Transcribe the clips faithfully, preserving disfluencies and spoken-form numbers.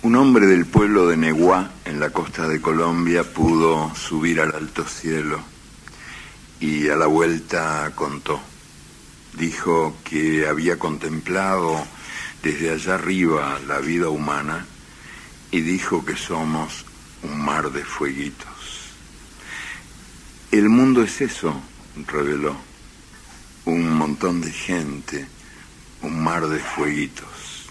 Un hombre del pueblo de Neguá, en la costa de Colombia, pudo subir al alto cielo y a la vuelta contó. Dijo que había contemplado desde allá arriba la vida humana y dijo que somos un mar de fueguitos. El mundo es eso, reveló, un montón de gente, un mar de fueguitos.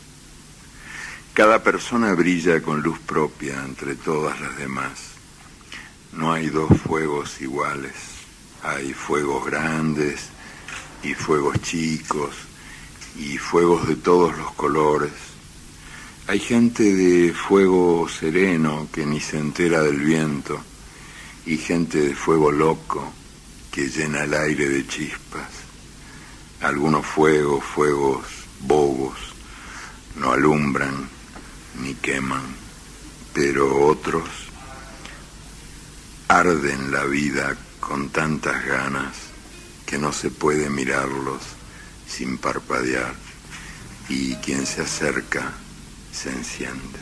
Cada persona brilla con luz propia entre todas las demás. No hay dos fuegos iguales. Hay fuegos grandes y fuegos chicos y fuegos de todos los colores. Hay gente de fuego sereno que ni se entera del viento y gente de fuego loco que llena el aire de chispas. Algunos fuegos, fuegos bobos, no alumbran ni queman, pero otros arden la vida con tantas ganas que no se puede mirarlos sin parpadear, y quien se acerca se enciende.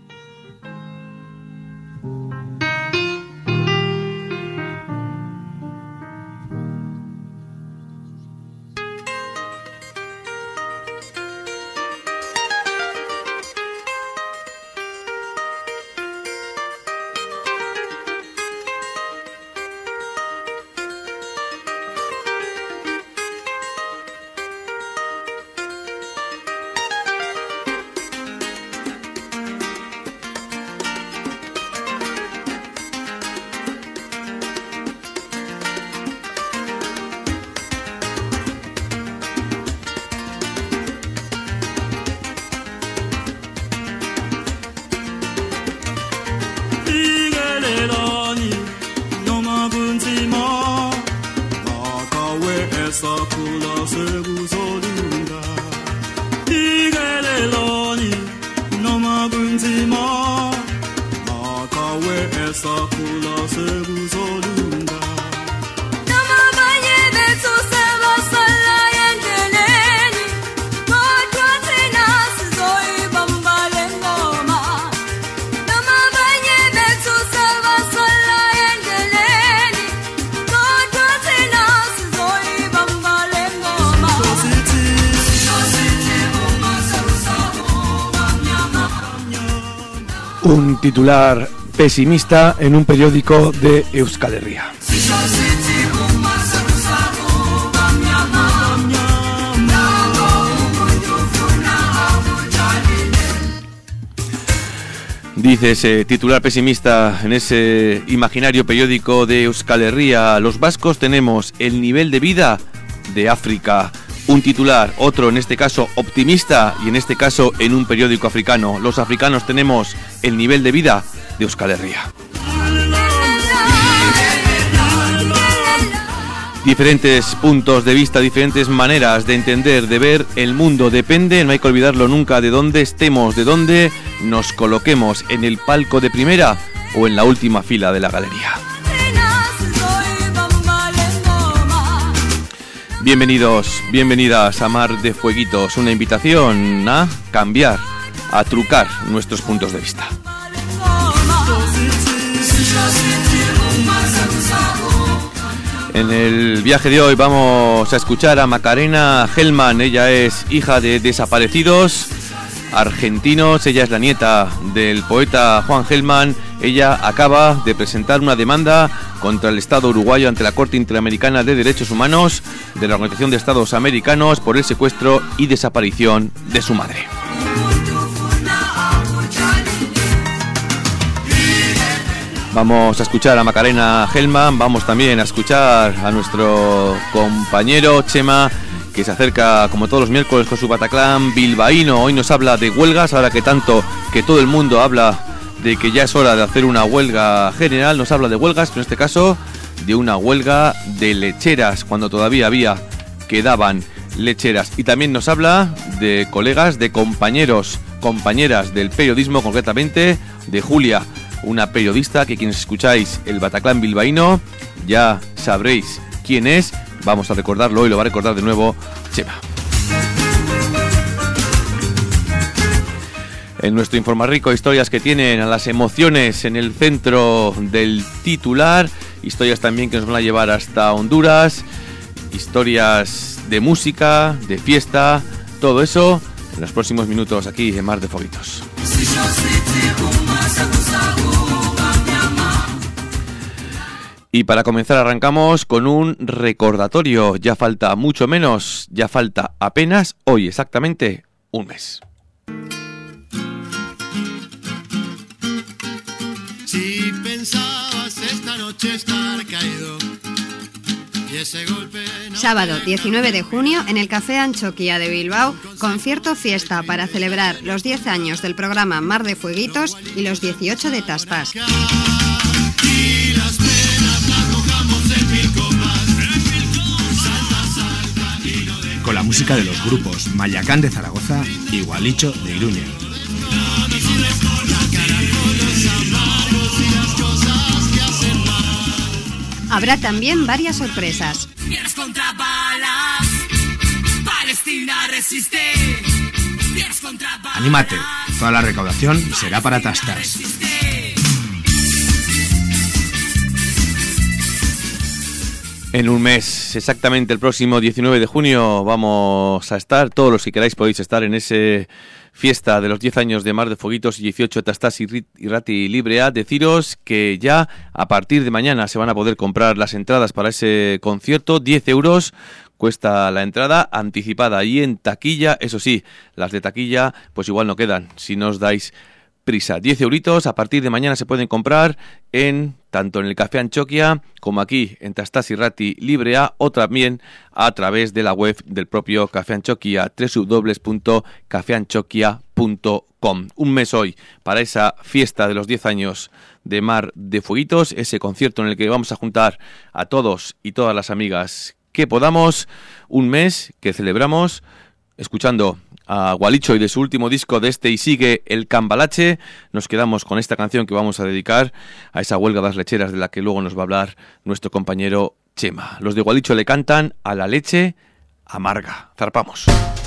Un titular pesimista en un periódico de Euskal Herria. Dice ese titular pesimista en ese imaginario periódico de Euskal Herria: los vascos tenemos el nivel de vida de África. Un titular, otro en este caso optimista, y en este caso en un periódico africano: los africanos tenemos el nivel de vida de Euskal Herria. Diferentes puntos de vista, diferentes maneras de entender, de ver el mundo. Depende, no hay que olvidarlo nunca, de dónde estemos, de dónde nos coloquemos, en el palco de primera o en la última fila de la galería. Bienvenidos, bienvenidas a Mar de Fueguitos, una invitación a cambiar, a trucar nuestros puntos de vista. En el viaje de hoy vamos a escuchar a Macarena Hellman. Ella es hija de desaparecidos argentinos, ella es la nieta del poeta Juan Hellman. Ella acaba de presentar una demanda contra el Estado uruguayo ante la Corte Interamericana de Derechos Humanos de la Organización de Estados Americanos por el secuestro y desaparición de su madre. Vamos a escuchar a Macarena Hellman, vamos también a escuchar a nuestro compañero Chema, que se acerca como todos los miércoles con su Bataclan bilbaíno. Hoy nos habla de huelgas, ahora que tanto que todo el mundo habla de que ya es hora de hacer una huelga general. Nos habla de huelgas, pero en este caso de una huelga de lecheras, cuando todavía había, quedaban lecheras. Y también nos habla de colegas, de compañeros, compañeras del periodismo, concretamente de Julia, una periodista que quienes escucháis el Bataclan bilbaíno ya sabréis quién es. Vamos a recordarlo y lo va a recordar de nuevo Chema. En nuestro Informarrico, historias que tienen a las emociones en el centro del titular, historias también que nos van a llevar hasta Honduras, historias de música, de fiesta, todo eso en los próximos minutos aquí en Mar de Foguitos. Y para comenzar arrancamos con un recordatorio. Ya falta mucho menos, ya falta apenas hoy exactamente un mes. Si pensabas esta noche estar caído y ese golpe no... Sábado diecinueve de junio en el Café Anchoquia de Bilbao, concierto fiesta para celebrar los diez años del programa Mar de Fueguitos y los dieciocho de Tastas. Y las penas las mojamos en mil copas. Salta, salta y no de... Con la música de los grupos Mayacán de Zaragoza y Gualicho de Iruña. Habrá también varias sorpresas. Contra balas, Palestina resiste. Contra balas, anímate, toda la recaudación será para Tastas. En un mes, exactamente el próximo diecinueve de junio, vamos a estar, todos los que queráis podéis estar en ese fiesta de los diez años de Mar de Foguitos y dieciocho de Tastas y Rati Librea. Deciros que ya a partir de mañana se van a poder comprar las entradas para ese concierto. diez euros cuesta la entrada anticipada y en taquilla. Eso sí, las de taquilla pues igual no quedan si no os dais prisa. diez euritos a partir de mañana se pueden comprar en tanto en el Café Anchoquia como aquí en Tastas y Rati Librea, o también a través de la web del propio Café Anchoquia, doble u doble u doble u punto café anchoquia punto com. Un mes hoy para esa fiesta de los diez años de Mar de Fueguitos, ese concierto en el que vamos a juntar a todos y todas las amigas que podamos. Un mes que celebramos escuchando a Gualicho y de su último disco de este y sigue el Cambalache. Nos quedamos con esta canción que vamos a dedicar a esa huelga de las lecheras de la que luego nos va a hablar nuestro compañero Chema. Los de Gualicho le cantan a la leche amarga. Zarpamos.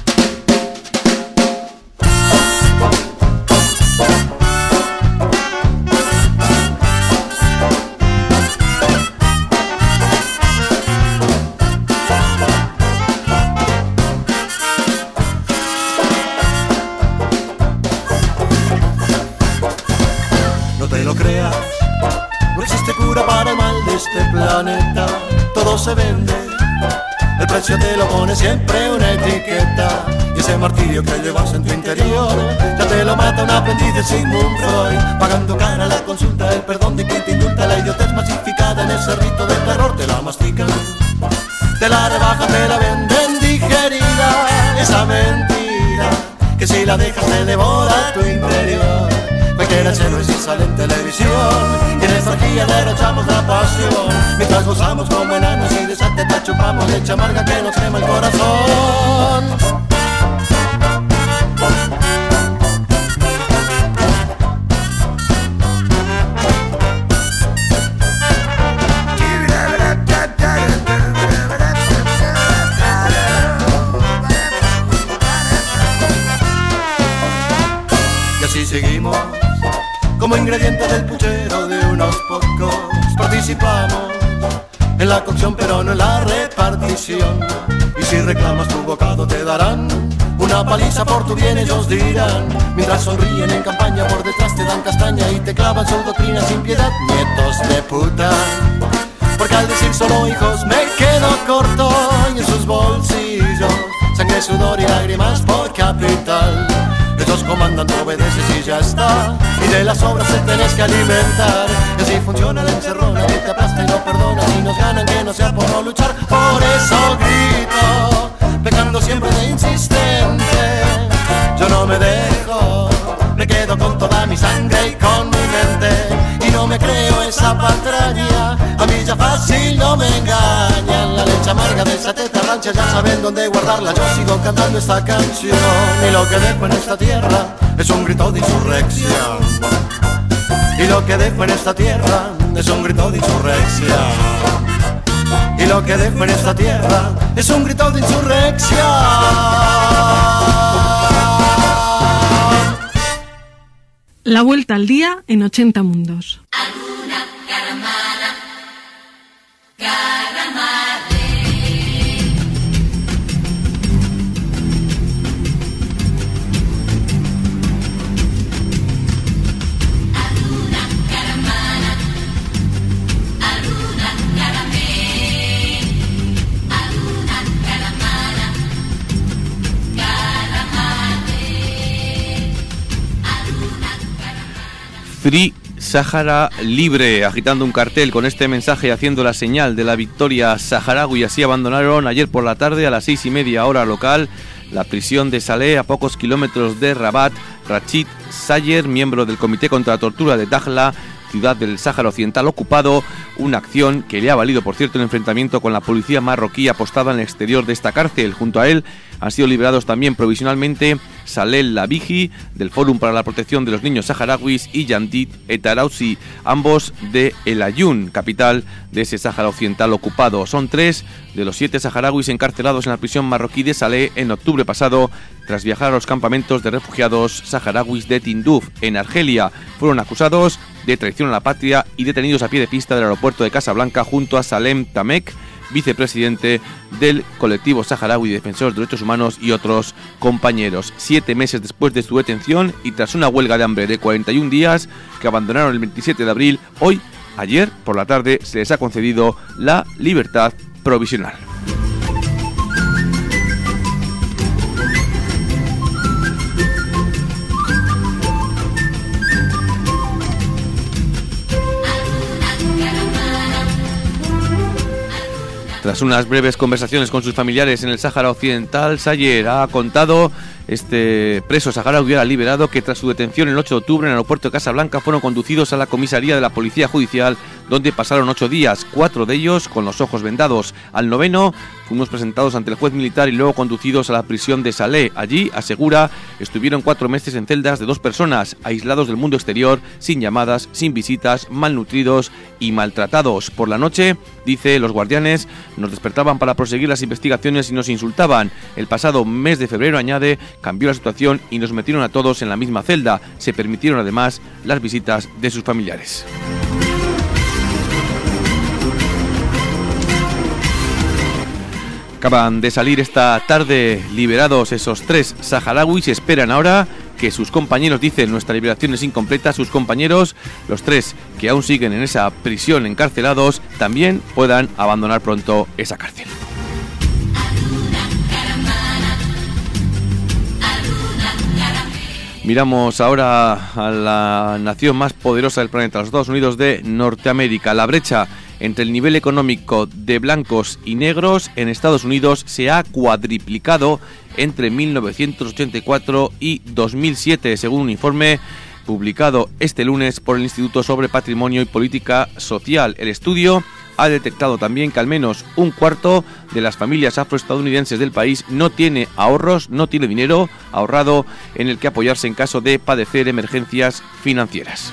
Para el mal de este planeta, todo se vende, el precio te lo pone siempre una etiqueta, y ese martirio que llevas en tu interior, ya te lo mata un aprendiz de Sigmund Freud, pagando cara a la consulta, el perdón de quien te indulta, la idiotez masificada en ese rito de terror, te la mastican, te la rebajan, te la venden digerida, esa mentira, que si la dejas te devora tu interior. Cualquiera se nos sale en televisión y en esta orgía derrochamos la pasión mientras gozamos como enanos y de esa teta chupamos leche amarga que nos quema el corazón. Y así seguimos como ingrediente del puchero de unos pocos. Participamos en la cocción pero no en la repartición. Y si reclamas tu bocado te darán una paliza por tu bien, ellos dirán. Mientras sonríen en campaña por detrás te dan castaña y te clavan su doctrina sin piedad. Nietos de puta, porque al decir solo hijos me quedo corto. Y en sus bolsillos sangre, sudor y lágrimas por capital. Ellos comandan, tú obedeces y ya está. Y de las obras te tenés que alimentar. Y así funciona la encerrona que te aplasta y no perdona. Si nos ganan que no sea por no luchar. Por eso grito, pecando siempre de insistente. Yo no me dejo, me quedo con toda mi sangre y con mi mente. Y no me creo esa patraña, a mí ya fácil no me engañan. La leche amarga de esa teta rancha ya saben dónde guardarla. Yo sigo cantando esta canción y lo que dejo en esta tierra es un grito de insurrección. Y lo que dejo en esta tierra es un grito de insurrección. Y lo que dejo en esta tierra es un grito de insurrección. La vuelta al día en ochenta mundos. Alguna caramana, caramare. Alguna caramana, alguna caramé, alguna caramana, caramare, alguna caramana. Free Sáhara Libre, agitando un cartel con este mensaje y haciendo la señal de la victoria saharaui. Así abandonaron ayer por la tarde a las seis y media hora local la prisión de Salé, a pocos kilómetros de Rabat, Rachid Sayer, miembro del Comité contra la Tortura de Dakhla, ciudad del Sáhara Occidental ocupado, una acción que le ha valido, por cierto, un enfrentamiento con la policía marroquí apostada en el exterior de esta cárcel. Junto a él han sido liberados también provisionalmente Saleh Labiji, del Fórum para la Protección de los Niños Saharauis, y Yandit Etaraoui, ambos de El Ayun, capital de ese Sáhara Occidental ocupado. Son tres de los siete saharauis encarcelados en la prisión marroquí de Saleh en octubre pasado, tras viajar a los campamentos de refugiados saharauis de Tinduf, en Argelia. Fueron acusados de traición a la patria y detenidos a pie de pista del aeropuerto de Casablanca junto a Salem Tamek, vicepresidente del colectivo saharaui de defensores de derechos humanos, y otros compañeros. Siete meses después de su detención y tras una huelga de hambre de cuarenta y un días que abandonaron el veintisiete de abril, hoy, ayer por la tarde, se les ha concedido la libertad provisional. Tras unas breves conversaciones con sus familiares en el Sáhara Occidental, Sayer ha contado, este preso saharaui era liberado, que tras su detención el ocho de octubre en el aeropuerto de Casablanca fueron conducidos a la comisaría de la Policía Judicial, donde pasaron ocho días, cuatro de ellos con los ojos vendados. Al noveno fuimos presentados ante el juez militar y luego conducidos a la prisión de Saleh. Allí, asegura, estuvieron cuatro meses en celdas de dos personas, aislados del mundo exterior, sin llamadas, sin visitas, malnutridos y maltratados. Por la noche, dice, los guardianes nos despertaban para proseguir las investigaciones y nos insultaban. El pasado mes de febrero, añade, cambió la situación y nos metieron a todos en la misma celda. Se permitieron además las visitas de sus familiares. Acaban de salir esta tarde liberados esos tres saharauis. Esperan ahora que sus compañeros, dicen, nuestra liberación es incompleta, sus compañeros, los tres que aún siguen en esa prisión encarcelados, también puedan abandonar pronto esa cárcel. Miramos ahora a la nación más poderosa del planeta, los Estados Unidos de Norteamérica. La brecha entre el nivel económico de blancos y negros en Estados Unidos se ha cuadriplicado entre mil novecientos ochenta y cuatro y dos mil siete, según un informe publicado este lunes por el Instituto sobre Patrimonio y Política Social. El estudio ha detectado también que al menos un cuarto de las familias afroestadounidenses del país no tiene ahorros, no tiene dinero ahorrado en el que apoyarse en caso de padecer emergencias financieras.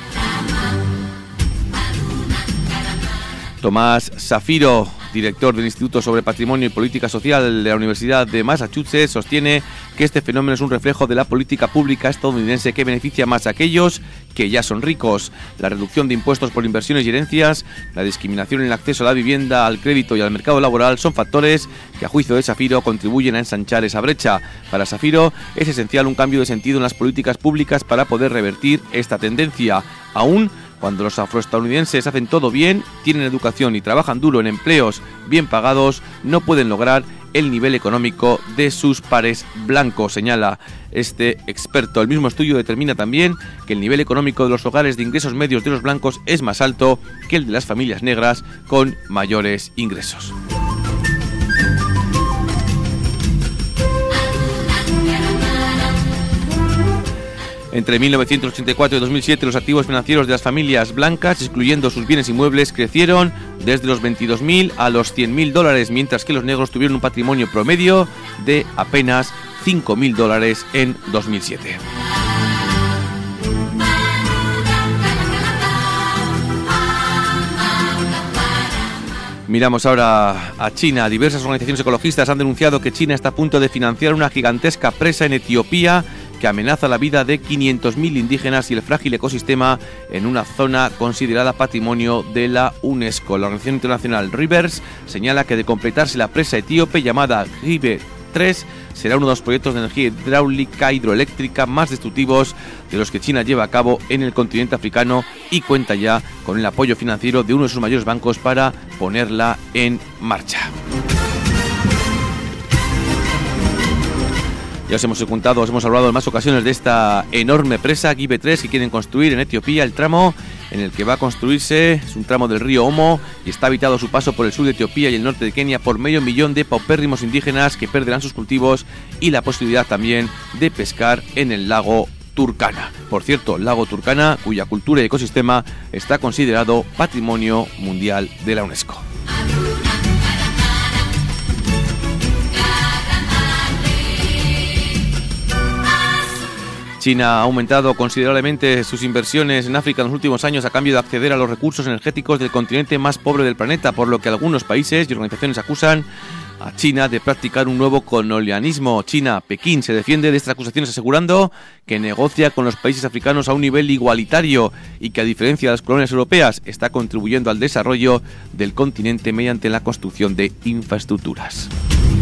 Tomás Zafiro, director del Instituto sobre Patrimonio y Política Social de la Universidad de Massachusetts, sostiene que este fenómeno es un reflejo de la política pública estadounidense que beneficia más a aquellos que ya son ricos. La reducción de impuestos por inversiones y herencias, la discriminación en el acceso a la vivienda, al crédito y al mercado laboral son factores que, a juicio de Zafiro, contribuyen a ensanchar esa brecha. Para Zafiro es esencial un cambio de sentido en las políticas públicas para poder revertir esta tendencia. Aún cuando los afroestadounidenses hacen todo bien, tienen educación y trabajan duro en empleos bien pagados, no pueden lograr el nivel económico de sus pares blancos, señala este experto. El mismo estudio determina también que el nivel económico de los hogares de ingresos medios de los blancos es más alto que el de las familias negras con mayores ingresos. Entre mil novecientos ochenta y cuatro y dos mil siete, los activos financieros de las familias blancas, excluyendo sus bienes inmuebles, crecieron desde los veintidós mil a los cien mil dólares, mientras que los negros tuvieron un patrimonio promedio de apenas cinco mil dólares en dos mil siete. Miramos ahora a China. Diversas organizaciones ecologistas han denunciado que China está a punto de financiar una gigantesca presa en Etiopía que amenaza la vida de quinientos mil indígenas y el frágil ecosistema en una zona considerada patrimonio de la UNESCO. La organización internacional Rivers señala que de completarse la presa etíope llamada Gibe tres será uno de los proyectos de energía hidráulica hidroeléctrica más destructivos de los que China lleva a cabo en el continente africano y cuenta ya con el apoyo financiero de uno de sus mayores bancos para ponerla en marcha. Ya os hemos contado, os hemos hablado en más ocasiones de esta enorme presa Gibe tres que quieren construir en Etiopía. El tramo en el que va a construirse es un tramo del río Omo y está habitado a su paso por el sur de Etiopía y el norte de Kenia por medio millón de paupérrimos indígenas que perderán sus cultivos y la posibilidad también de pescar en el lago Turkana. Por cierto, el lago Turkana, cuya cultura y ecosistema está considerado Patrimonio Mundial de la UNESCO. China ha aumentado considerablemente sus inversiones en África en los últimos años a cambio de acceder a los recursos energéticos del continente más pobre del planeta, por lo que algunos países y organizaciones acusan a China de practicar un nuevo colonialismo. China, Pekín, se defiende de estas acusaciones asegurando que negocia con los países africanos a un nivel igualitario y que, a diferencia de las colonias europeas, está contribuyendo al desarrollo del continente mediante la construcción de infraestructuras.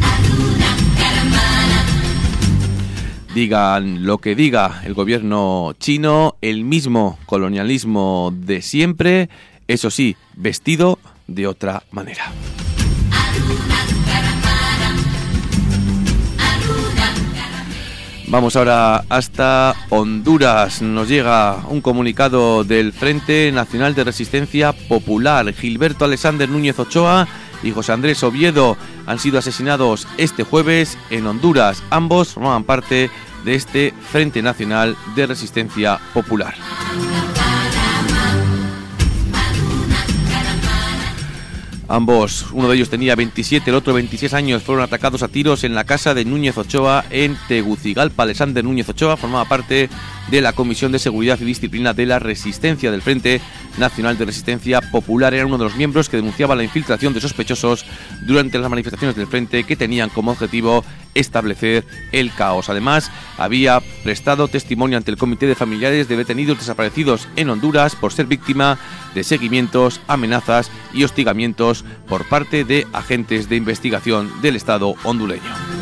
Digan lo que diga el gobierno chino, el mismo colonialismo de siempre, eso sí, vestido de otra manera. Vamos ahora hasta Honduras. Nos llega un comunicado del Frente Nacional de Resistencia Popular. Gilberto Alexander Núñez Ochoa y José Andrés Oviedo han sido asesinados este jueves en Honduras. Ambos formaban parte de este Frente Nacional de Resistencia Popular. Ambos, uno de ellos tenía veintisiete, el otro veintiséis años, fueron atacados a tiros en la casa de Núñez Ochoa en Tegucigalpa. Alexander Núñez Ochoa formaba parte de la Comisión de Seguridad y Disciplina de la Resistencia del Frente Nacional de Resistencia Popular. Era uno de los miembros que denunciaba la infiltración de sospechosos durante las manifestaciones del Frente que tenían como objetivo establecer el caos. Además, había prestado testimonio ante el Comité de Familiares de Detenidos Desaparecidos en Honduras por ser víctima de seguimientos, amenazas y hostigamientos por parte de agentes de investigación del Estado hondureño.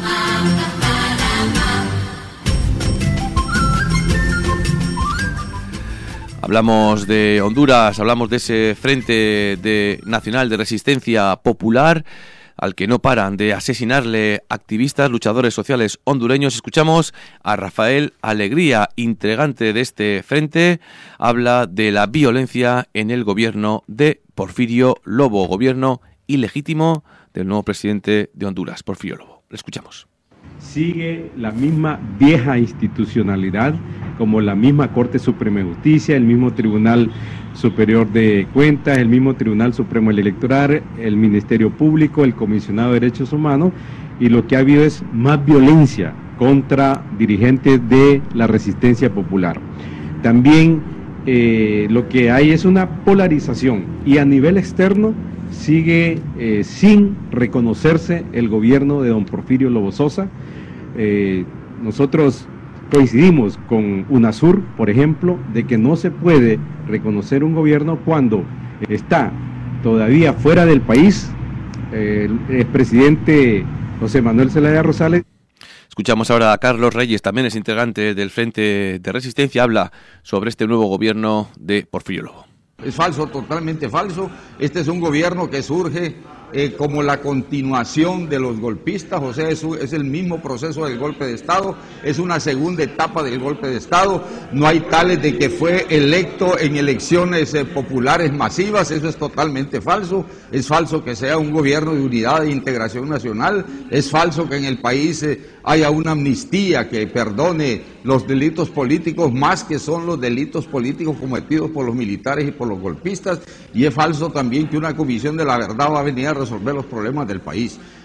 Hablamos de Honduras, hablamos de ese Frente de Nacional de Resistencia Popular al que no paran de asesinarle activistas, luchadores sociales hondureños. Escuchamos a Rafael Alegría, integrante de este frente, habla de la violencia en el gobierno de Porfirio Lobo, gobierno ilegítimo del nuevo presidente de Honduras, Porfirio Lobo. Le escuchamos. Sigue la misma vieja institucionalidad, como la misma Corte Suprema de Justicia, el mismo Tribunal Superior de Cuentas, el mismo Tribunal Supremo Electoral, el Ministerio Público, el Comisionado de Derechos Humanos, y lo que ha habido es más violencia contra dirigentes de la resistencia popular. También eh, lo que hay es una polarización, y a nivel externo sigue eh, sin reconocerse el gobierno de don Porfirio Lobo Sosa. Eh, nosotros coincidimos con UNASUR, por ejemplo, de que no se puede reconocer un gobierno cuando está todavía fuera del país eh, el expresidente José Manuel Zelaya Rosales. Escuchamos ahora a Carlos Reyes, también es integrante del Frente de Resistencia, habla sobre este nuevo gobierno de Porfirio Lobo. Es falso, totalmente falso. Este es un gobierno que surge eh, como la continuación de los golpistas, o sea, es, es el mismo proceso del golpe de Estado, es una segunda etapa del golpe de Estado. No hay tales de que fue electo en elecciones eh, populares masivas, eso es totalmente falso. Es falso que sea un gobierno de unidad e integración nacional, es falso que en el país eh, haya una amnistía que perdone los delitos políticos más que son los delitos políticos cometidos por los militares y por los golpistas, y es falso también que una comisión de la verdad va a venir a resolver los problemas del país.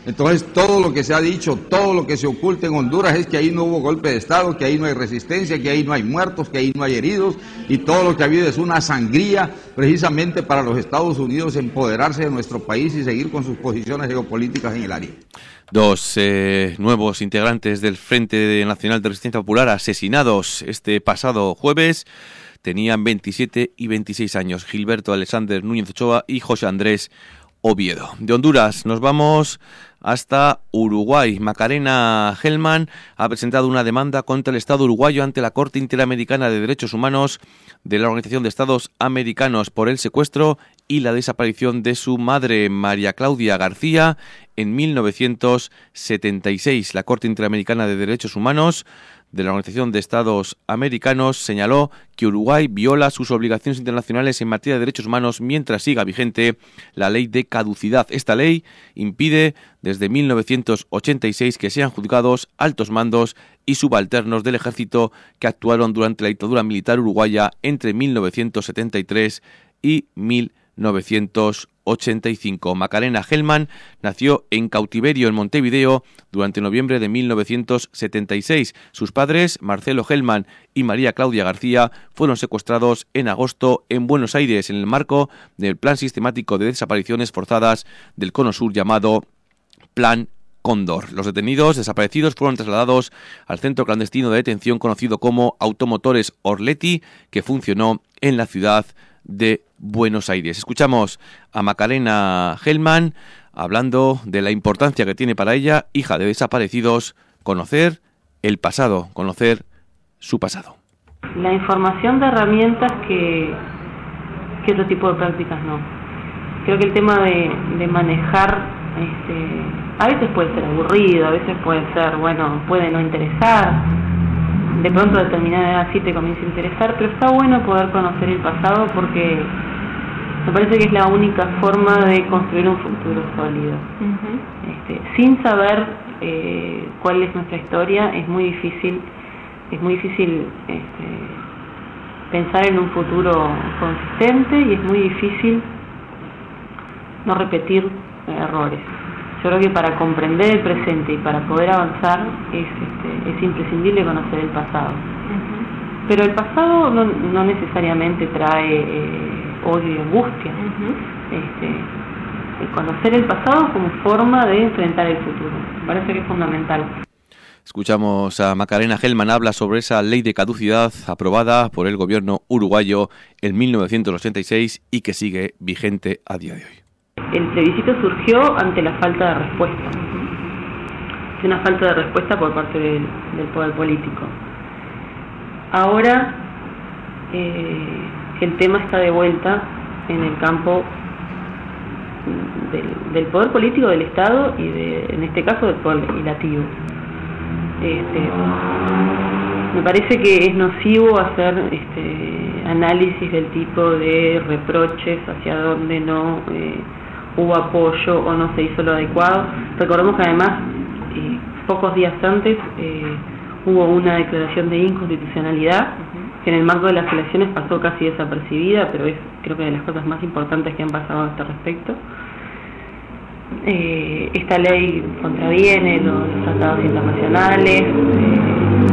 Entonces, todo lo que se ha dicho, todo lo que se oculta en Honduras es que ahí no hubo golpe de Estado, que ahí no hay resistencia, que ahí no hay muertos, que ahí no hay heridos, y todo lo que ha habido es una sangría precisamente para los Estados Unidos empoderarse de nuestro país y seguir con sus posiciones geopolíticas en el área. Dos eh, nuevos integrantes del Frente Nacional de Resistencia Popular asesinados este pasado jueves. Tenían veintisiete y veintiséis años, Gilberto Alexander Núñez Ochoa y José Andrés Oviedo. De Honduras nos vamos hasta Uruguay. Macarena Hellman ha presentado una demanda contra el Estado uruguayo ante la Corte Interamericana de Derechos Humanos de la Organización de Estados Americanos por el secuestro y la desaparición de su madre, María Claudia García, en mil novecientos setenta y seis. La Corte Interamericana de Derechos Humanos de la Organización de Estados Americanos señaló que Uruguay viola sus obligaciones internacionales en materia de derechos humanos mientras siga vigente la ley de caducidad. Esta ley impide desde mil novecientos ochenta y seis que sean juzgados altos mandos y subalternos del ejército que actuaron durante la dictadura militar uruguaya entre mil novecientos setenta y tres y mil novecientos ochenta y cinco. Macarena Hellman nació en cautiverio en Montevideo durante noviembre de mil novecientos setenta y seis. Sus padres, Marcelo Hellman y María Claudia García, fueron secuestrados en agosto en Buenos Aires en el marco del plan sistemático de desapariciones forzadas del Cono Sur llamado Plan Cóndor. Los detenidos desaparecidos fueron trasladados al centro clandestino de detención conocido como Automotores Orletti, que funcionó en la ciudad de Buenos Aires. Escuchamos a Macarena Hellman hablando de la importancia que tiene para ella, hija de desaparecidos, conocer el pasado, conocer su pasado. La información da herramientas que, que otro tipo de prácticas no. Creo que el tema de, de manejar, este, a veces puede ser aburrido, a veces puede ser, bueno, puede no interesar. De pronto a determinada edad sí te comienza a interesar, pero está bueno poder conocer el pasado porque me parece que es la única forma de construir un futuro sólido. Uh-huh. Este, sin saber eh, cuál es nuestra historia es muy difícil, es muy difícil este, pensar en un futuro consistente y es muy difícil no repetir eh, errores. Yo creo que para comprender el presente y para poder avanzar es, este, es imprescindible conocer el pasado. Uh-huh. Pero el pasado no, no necesariamente trae eh, odio y angustia. Uh-huh. Este, conocer el pasado como forma de enfrentar el futuro. Me parece que es fundamental. Escuchamos a Macarena Hellman, habla sobre esa ley de caducidad aprobada por el gobierno uruguayo en mil novecientos ochenta y seis y que sigue vigente a día de hoy. El plebiscito surgió ante la falta de respuesta, de una falta de respuesta por parte del, del poder político. Ahora eh, el tema está de vuelta en el campo del, del poder político del Estado y de, en este caso del poder legislativo. Este, me parece que es nocivo hacer este, análisis del tipo de reproches hacia donde no eh, hubo apoyo o no se hizo lo adecuado. Recordemos que además eh, pocos días antes eh, hubo una declaración de inconstitucionalidad uh-huh. que en el marco de las elecciones pasó casi desapercibida, pero es creo que de las cosas más importantes que han pasado a este respecto. Eh, esta ley contraviene los, los tratados internacionales. Eh,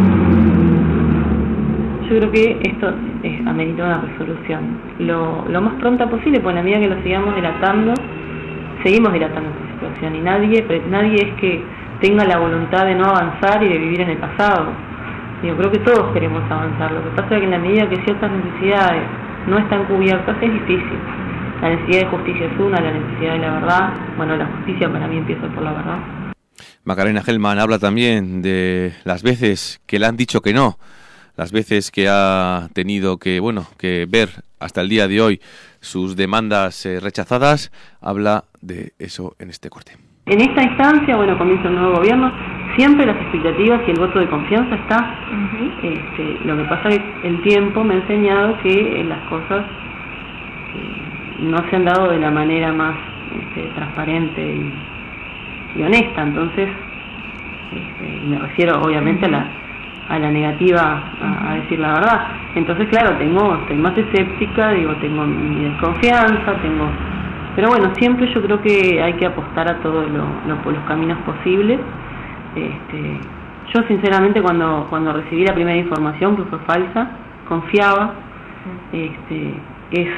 yo creo que esto es, amerita una resolución lo, lo más pronta posible, porque en la medida que lo sigamos dilatando, seguimos dilatando esta situación y nadie, nadie es que tenga la voluntad de no avanzar y de vivir en el pasado. Yo creo que todos queremos avanzar. Lo que pasa es que en la medida que ciertas necesidades no están cubiertas es difícil. La necesidad de justicia es una, la necesidad de la verdad. Bueno, la justicia para mí empieza por la verdad. Macarena Hellman habla también de las veces que le han dicho que no, las veces que ha tenido que, bueno, que ver hasta el día de hoy sus demandas eh, rechazadas. Habla de eso en este corte. En esta instancia, bueno, comienza un nuevo gobierno, siempre las expectativas y el voto de confianza está. Uh-huh. Este, lo que pasa es que el tiempo me ha enseñado que las cosas eh, no se han dado de la manera más este, transparente y, y honesta. Entonces, este, me refiero obviamente a la a la negativa a, a decir la verdad. Entonces, claro, tengo estoy más escéptica, digo, tengo mi desconfianza, tengo pero bueno, siempre yo creo que hay que apostar a todos lo, lo, por los caminos posibles. Este, yo sinceramente cuando cuando recibí la primera información, que fue falsa, confiaba. Este, es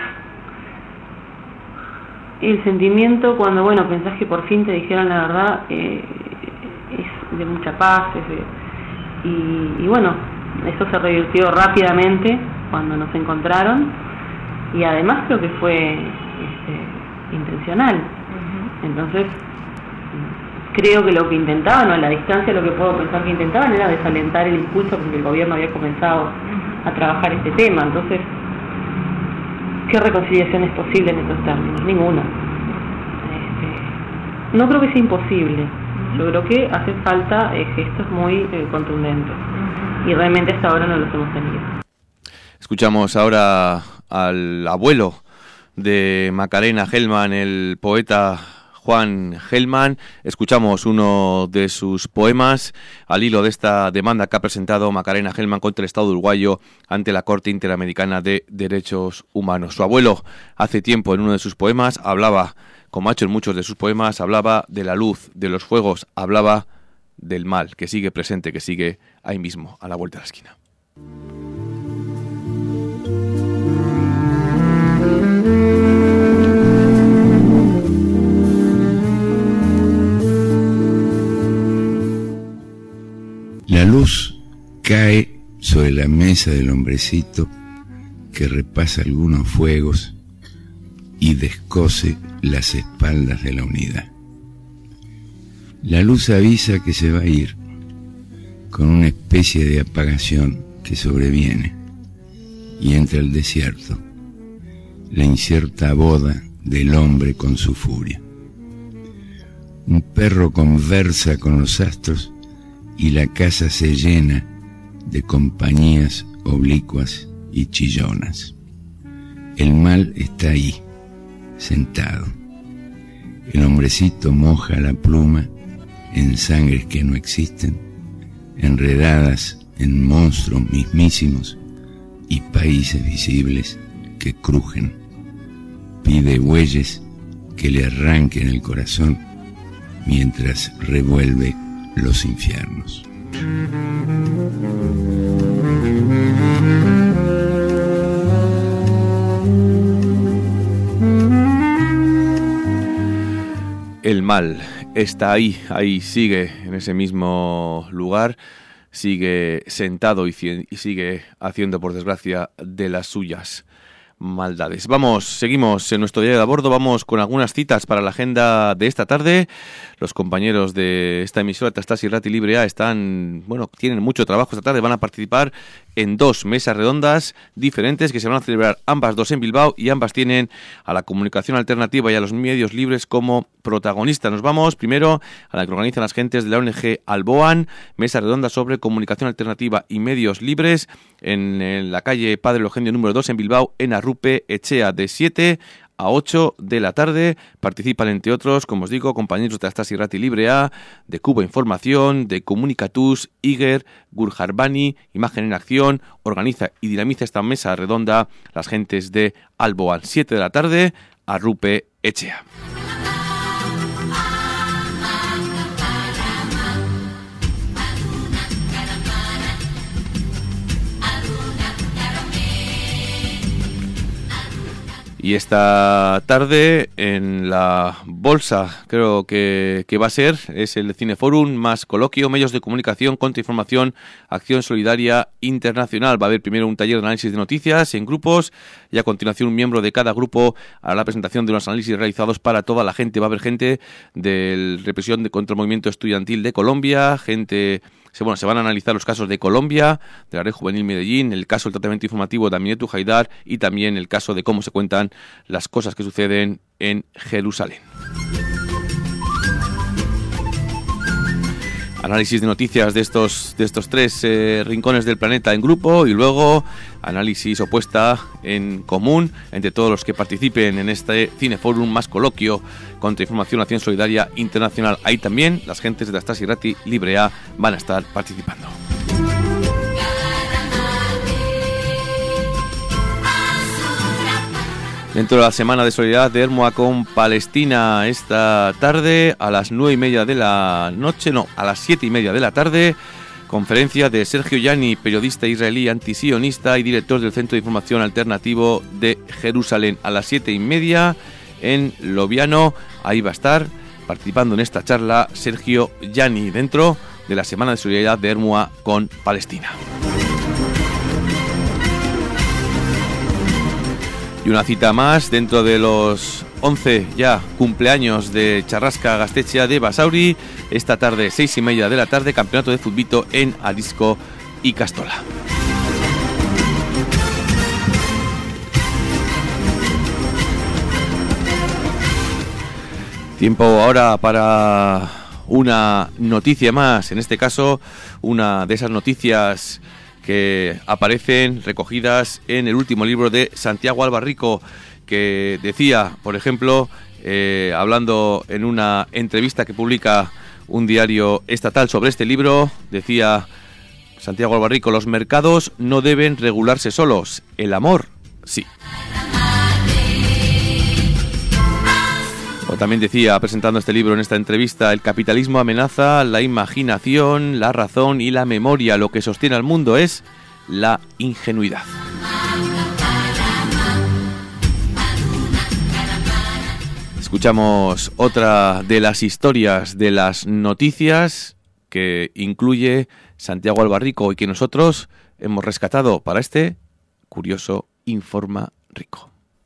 el sentimiento cuando, bueno, pensás que por fin te dijeron la verdad, eh, es de mucha paz, es de, y, y bueno, eso se revirtió rápidamente cuando nos encontraron, y además creo que fue este, intencional. Uh-huh. Entonces creo que lo que intentaban, o a la distancia lo que puedo pensar que intentaban era desalentar el impulso, porque el gobierno había comenzado a trabajar este tema. Entonces, ¿qué reconciliación es posible en estos términos? Ninguna. Este, no creo que sea imposible. Yo creo que hace falta eh, gestos muy eh, contundentes, y realmente hasta ahora no los hemos tenido. Escuchamos ahora al abuelo de Macarena Gelman, el poeta Juan Gelman. Escuchamos uno de sus poemas al hilo de esta demanda que ha presentado Macarena Gelman contra el Estado uruguayo ante la Corte Interamericana de Derechos Humanos. Su abuelo, hace tiempo, en uno de sus poemas, hablaba, como ha hecho en muchos de sus poemas, hablaba de la luz, de los fuegos, hablaba del mal, que sigue presente, que sigue ahí mismo, a la vuelta de la esquina. La luz cae sobre la mesa del hombrecito que repasa algunos fuegos y descose las espaldas de la unidad. La luz avisa que se va a ir, con una especie de apagación que sobreviene, y entra el desierto, la incierta boda del hombre con su furia. Un perro conversa con los astros y la casa se llena de compañías oblicuas y chillonas. El mal está ahí, sentado. El hombrecito moja la pluma en sangres que no existen, enredadas en monstruos mismísimos y países visibles que crujen. Pide bueyes que le arranquen el corazón mientras revuelve los infiernos. El mal está ahí, ahí sigue, en ese mismo lugar, sigue sentado y, y sigue haciendo, por desgracia, de las suyas maldades. Vamos, seguimos en nuestro diario de a bordo, vamos con algunas citas para la agenda de esta tarde. Los compañeros de esta emisora, Tastas y Rati Libre A, están, bueno, tienen mucho trabajo esta tarde, van a participar en dos mesas redondas diferentes que se van a celebrar ambas dos en Bilbao, y ambas tienen a la comunicación alternativa y a los medios libres como protagonistas. Nos vamos primero a la que organizan las gentes de la O N G Alboan, mesa redonda sobre comunicación alternativa y medios libres en, en la calle Padre Eugenio número dos en Bilbao, en Arrupe Echea, de siete a ocho de la tarde. Participan, entre otros, como os digo, compañeros de Tastas y Rati Libre A, de Cuba Información, de Comunicatus, Iger, Gurjarbani, Imagen en Acción. Organiza y dinamiza esta mesa redonda las gentes de Alboan. siete de la tarde, Arrupe Echea. Y esta tarde en la bolsa, creo que, que va a ser, es el Cineforum más coloquio, medios de comunicación, contrainformación, acción solidaria internacional. Va a haber primero un taller de análisis de noticias en grupos, y a continuación un miembro de cada grupo hará la presentación de unos análisis realizados para toda la gente. Va a haber gente de represión de contra el movimiento estudiantil de Colombia, gente... Se, bueno, se van a analizar los casos de Colombia, de la Red Juvenil Medellín, el caso del tratamiento informativo de Aminetu Haidar, y también el caso de cómo se cuentan las cosas que suceden en Jerusalén. Análisis de noticias de estos de estos tres eh, rincones del planeta en grupo, y luego análisis opuesta en común entre todos los que participen en este Cineforum más coloquio contra información, acción solidaria internacional. Ahí también las gentes de Tastas y Rati Libre A van a estar participando. Dentro de la Semana de Solidaridad de Ermua con Palestina, esta tarde a las nueve y media de la noche, no, a las siete y media de la tarde, conferencia de Sergio Yanni, periodista israelí antisionista y director del Centro de Información Alternativo de Jerusalén, a las siete y media en Loviano. Ahí va a estar participando en esta charla Sergio Yanni, dentro de la Semana de Solidaridad de Ermua con Palestina. Y una cita más dentro de los once ya cumpleaños de Charrasca Gaztetxea de Basauri. Esta tarde, seis y media de la tarde, campeonato de futbito en Arisco y Castola. Tiempo ahora para una noticia más, en este caso una de esas noticias que aparecen recogidas en el último libro de Santiago Albarrico, que decía, por ejemplo, eh, hablando en una entrevista que publica un diario estatal sobre este libro, decía Santiago Albarrico: los mercados no deben regularse solos, el amor sí. O también decía, presentando este libro en esta entrevista, el capitalismo amenaza la imaginación, la razón y la memoria. Lo que sostiene al mundo es la ingenuidad. Escuchamos otra de las historias de las noticias que incluye Santiago Albarrico y que nosotros hemos rescatado para este curioso Informa Rico.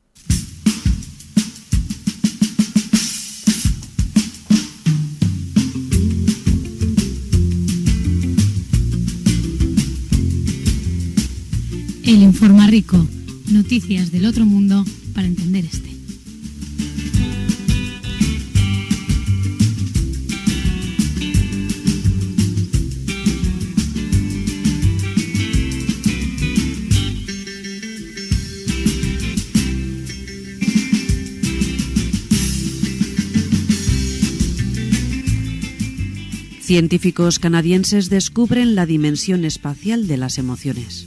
El Informa Rico, noticias del otro mundo para entender este. Científicos canadienses descubren la dimensión espacial de las emociones.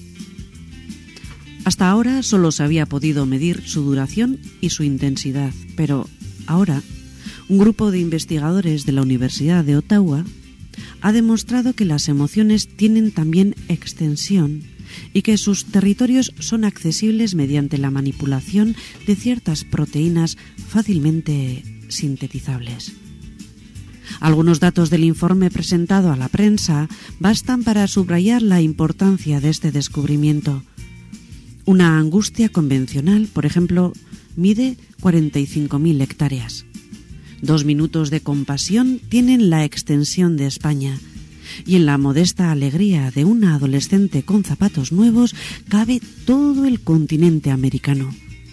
Hasta ahora solo se había podido medir su duración y su intensidad, pero ahora un grupo de investigadores de la Universidad de Ottawa ha demostrado que las emociones tienen también extensión y que sus territorios son accesibles mediante la manipulación de ciertas proteínas fácilmente sintetizables. Algunos datos del informe presentado a la prensa bastan para subrayar la importancia de este descubrimiento. Una angustia convencional, por ejemplo, mide cuarenta y cinco mil hectáreas. Dos minutos de compasión tienen la extensión de España. Y en la modesta alegría de una adolescente con zapatos nuevos cabe todo el continente americano.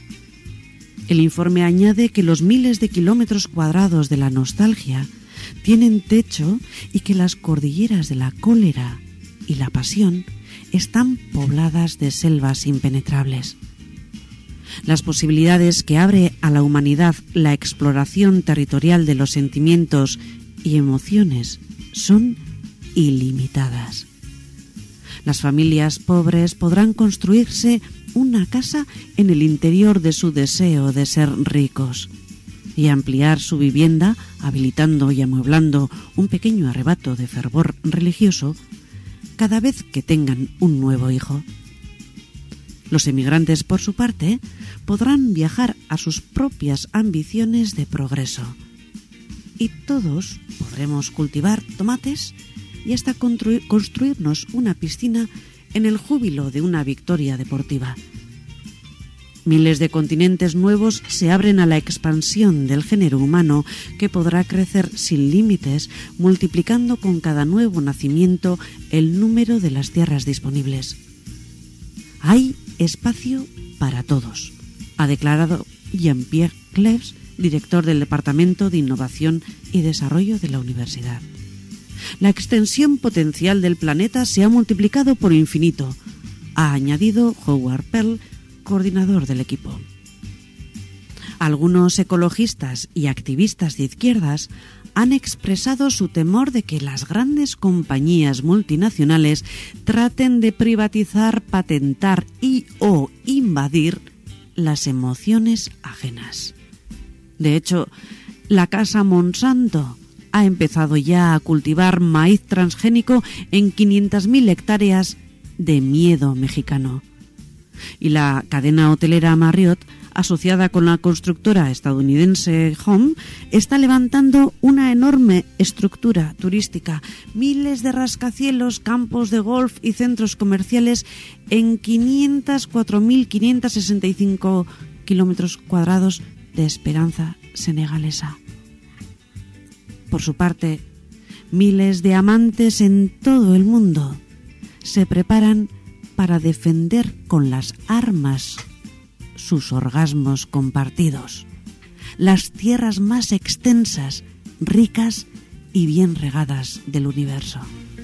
El informe añade que los miles de kilómetros cuadrados de la nostalgia tienen techo y que las cordilleras de la cólera y la pasión están pobladas de selvas impenetrables. Las posibilidades que abre a la humanidad la exploración territorial de los sentimientos y emociones son ilimitadas. Las familias pobres podrán construirse una casa en el interior de su deseo de ser ricos y ampliar su vivienda, habilitando y amueblando un pequeño arrebato de fervor religioso cada vez que tengan un nuevo hijo. Los emigrantes, por su parte, podrán viajar a sus propias ambiciones de progreso. Y todos podremos cultivar tomates y hasta construir, construirnos una piscina en el júbilo de una victoria deportiva. Miles de continentes nuevos se abren a la expansión del género humano, que podrá crecer sin límites, multiplicando con cada nuevo nacimiento el número de las tierras disponibles. Hay espacio para todos, ha declarado Jean-Pierre Cleves, director del Departamento de Innovación y Desarrollo de la Universidad. La extensión potencial del planeta se ha multiplicado por infinito, ha añadido Howard Pearl, coordinador del equipo. Algunos ecologistas y activistas de izquierdas han expresado su temor de que las grandes compañías multinacionales traten de privatizar, patentar y o invadir las emociones ajenas. De hecho, la casa Monsanto ha empezado ya a cultivar maíz transgénico en quinientas mil hectáreas de miedo mexicano. Y la cadena hotelera Marriott, asociada con la constructora estadounidense Home, está levantando una enorme estructura turística, miles de rascacielos, campos de golf y centros comerciales en quinientos cuatro mil quinientos sesenta y cinco kilómetros cuadrados de Esperanza senegalesa. Por su parte, miles de amantes en todo el mundo se preparan para defender con las armas sus orgasmos compartidos, las tierras más extensas, ricas y bien regadas del universo.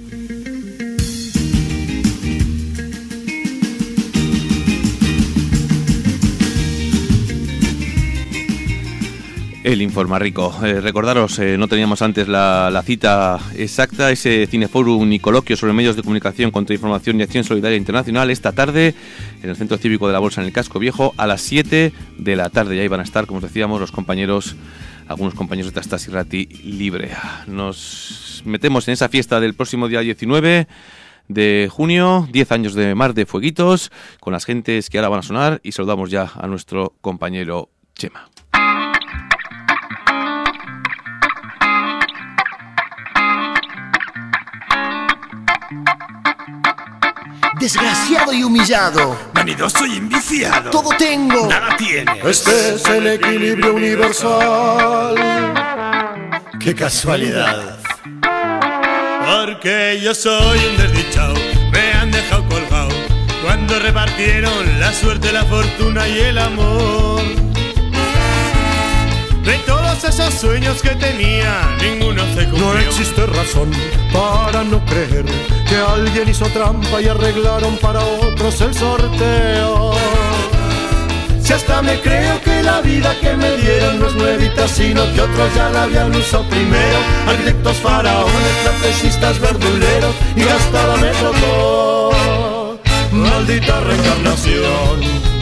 El Informarico. Eh, recordaros, eh, no teníamos antes la, la cita exacta, ese Cineforum y coloquio sobre medios de comunicación contra información y acción solidaria internacional esta tarde en el Centro Cívico de la Bolsa en el Casco Viejo a las siete de la tarde. Y ahí van a estar, como os decíamos, los compañeros, algunos compañeros de Tastas y Rati Libre. Nos metemos en esa fiesta del próximo día diecinueve de junio, diez años de Mar de Fueguitos, con las gentes que ahora van a sonar, y saludamos ya a nuestro compañero Chema. Desgraciado y humillado, Vanidoso y enviciado, todo tengo, nada tienes. Este es el equilibrio universal. ¡Qué casualidad! Porque yo soy un desdichado, me han dejado colgado cuando repartieron la suerte, la fortuna y el amor. De todos esos sueños que tenía, ninguno se cumplió. No existe razón para no creer que alguien hizo trampa y arreglaron para otros el sorteo. Si hasta me creo que la vida que me dieron no es nuevita, sino que otros ya la habían usado primero. Arquitectos, faraones, trapecistas, verduleros, y gastada me tocó. Maldita reencarnación.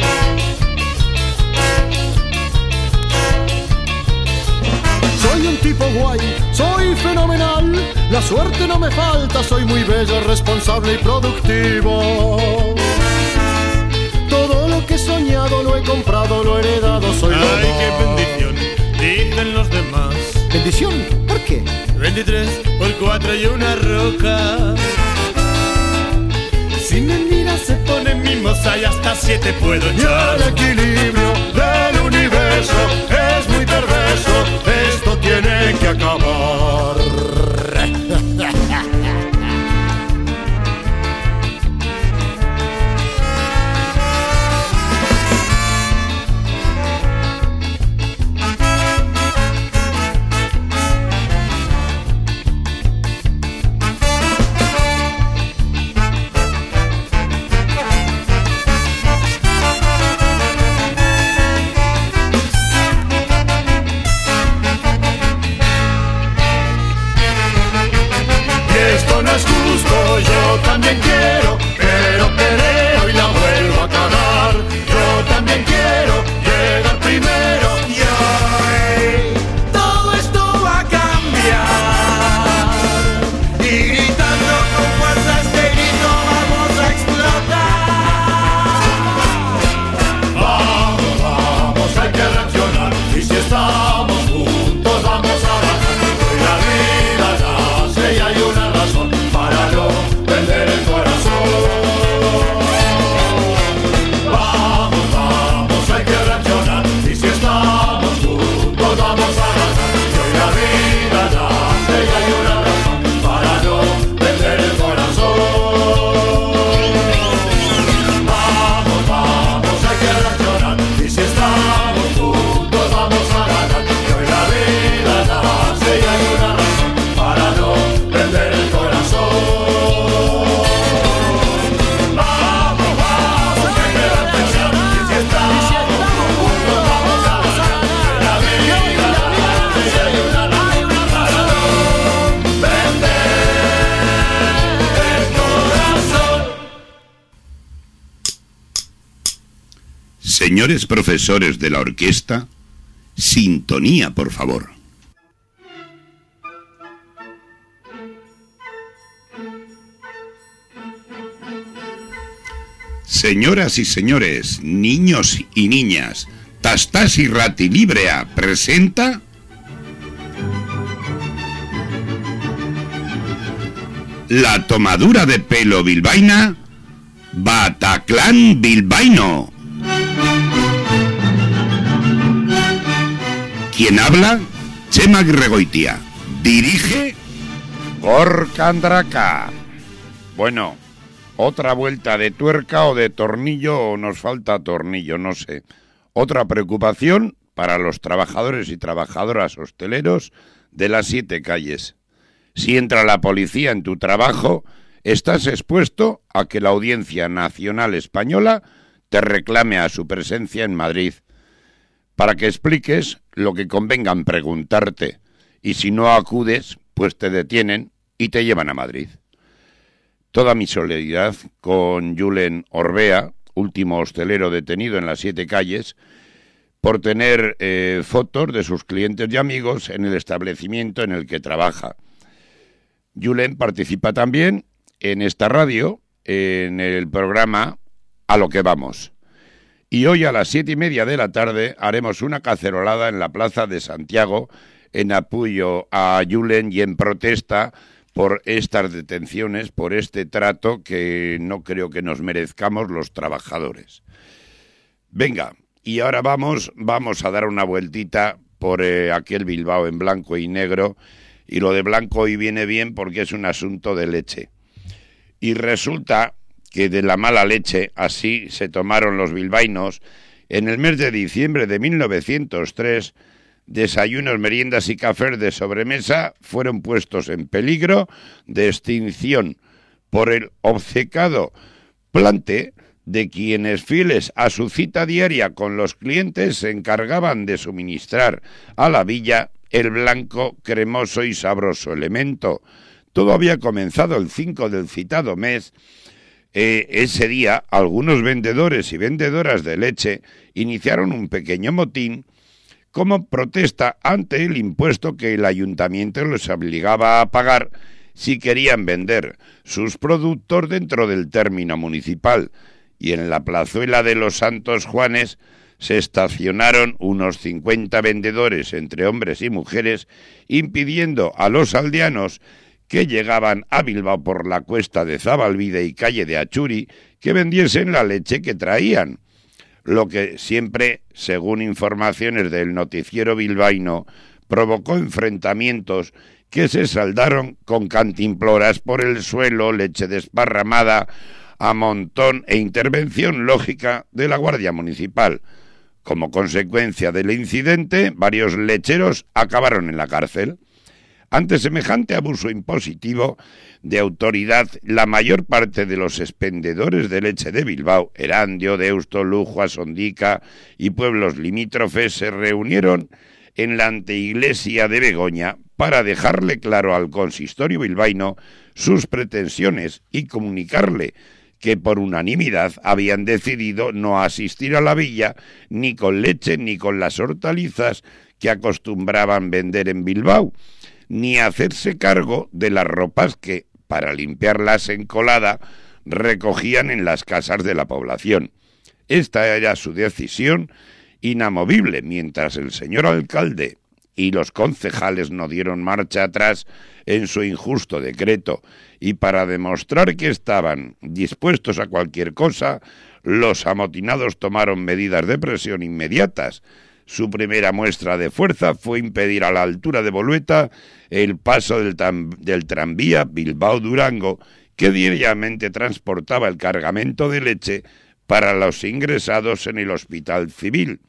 Soy un tipo guay, soy fenomenal, la suerte no me falta, soy muy bello, responsable y productivo. Todo lo que he soñado lo he comprado, lo he heredado, soy lo Ay, más. qué bendición, dicen los demás. ¿Bendición? ¿Por qué? veintitrés por cuatro y una roca. Si me miras se pone mimosa y hasta siete puedo Y echar. el equilibrio del universo es muy perverso, esto tiene que acabar. Señores profesores de la orquesta, sintonía, por favor. Señoras y señores, niños y niñas, Tastas y Ratilibrea presenta... La tomadura de pelo bilbaína, Bataclan bilbaíno. ¿Quién habla? Chema Gregoitia. Dirige Gorka Andraka. Bueno, otra vuelta de tuerca o de tornillo, o nos falta tornillo, no sé. Otra preocupación para los trabajadores y trabajadoras hosteleros de las siete calles. Si entra la policía en tu trabajo, estás expuesto a que la Audiencia Nacional Española te reclame a su presencia en Madrid, para que expliques lo que convengan preguntarte, y si no acudes, pues te detienen y te llevan a Madrid. Toda mi solidaridad con Julen Orbea, último hostelero detenido en las siete calles, por tener eh, fotos de sus clientes y amigos en el establecimiento en el que trabaja. Julen participa también en esta radio, en el programa A lo que vamos. Y hoy a las siete y media de la tarde haremos una cacerolada en la Plaza de Santiago en apoyo a Julen y en protesta por estas detenciones, por este trato que no creo que nos merezcamos los trabajadores. Venga, y ahora vamos, vamos a dar una vueltita por eh, aquel Bilbao en blanco y negro. Y lo de blanco hoy viene bien porque es un asunto de leche. Y resulta que de la mala leche, así se tomaron los bilbaínos, en el mes de diciembre de mil novecientos tres, desayunos, meriendas y cafés de sobremesa fueron puestos en peligro de extinción por el obcecado plante de quienes, fieles a su cita diaria con los clientes, se encargaban de suministrar a la villa el blanco, cremoso y sabroso elemento. Todo había comenzado el cinco del citado mes. Eh, ese día, algunos vendedores y vendedoras de leche iniciaron un pequeño motín como protesta ante el impuesto que el ayuntamiento les obligaba a pagar si querían vender sus productos dentro del término municipal. Y en la plazuela de los Santos Juanes se estacionaron unos cincuenta vendedores entre hombres y mujeres, impidiendo a los aldeanos que llegaban a Bilbao por la cuesta de Zabalbide y calle de Achuri que vendiesen la leche que traían, lo que siempre, según informaciones del noticiero bilbaíno, provocó enfrentamientos que se saldaron con cantimploras por el suelo, leche desparramada a montón e intervención lógica de la Guardia Municipal. Como consecuencia del incidente, varios lecheros acabaron en la cárcel. Ante semejante abuso impositivo de autoridad, la mayor parte de los expendedores de leche de Bilbao, Erandio, Deusto, Lujo, Asondica y pueblos limítrofes, se reunieron en la anteiglesia de Begoña para dejarle claro al consistorio bilbaíno sus pretensiones y comunicarle que por unanimidad habían decidido no asistir a la villa ni con leche ni con las hortalizas que acostumbraban vender en Bilbao, ni hacerse cargo de las ropas que, para limpiarlas en colada, recogían en las casas de la población. Esta era su decisión inamovible, mientras el señor alcalde y los concejales no dieron marcha atrás en su injusto decreto, y para demostrar que estaban dispuestos a cualquier cosa, los amotinados tomaron medidas de presión inmediatas. Su primera muestra de fuerza fue impedir a la altura de Bolueta el paso del, del tranvía Bilbao-Durango, que diariamente transportaba el cargamento de leche para los ingresados en el hospital civil.